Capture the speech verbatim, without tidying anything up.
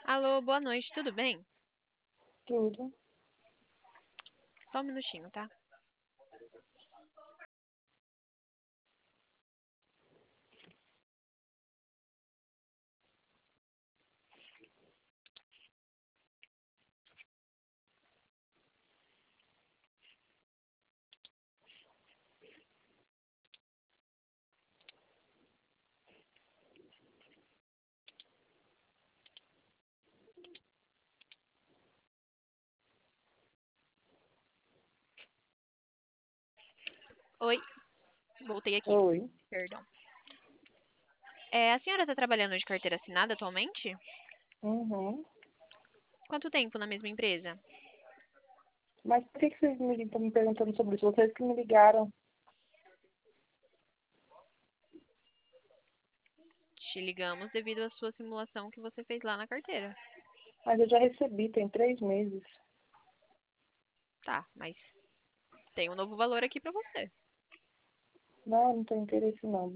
Alô, boa noite, tudo bem? Tudo. Só um minutinho, tá? Oi, voltei aqui. Oi. Perdão. É, a senhora está trabalhando de carteira assinada atualmente? Uhum. Quanto tempo na mesma empresa? Mas por que que vocês me estão me perguntando sobre isso? Vocês que me ligaram. Te ligamos devido à sua simulação que você fez lá na carteira. Mas eu já recebi, tem três meses. Tá, mas tem um novo valor aqui pra você. Não, não tenho interesse não.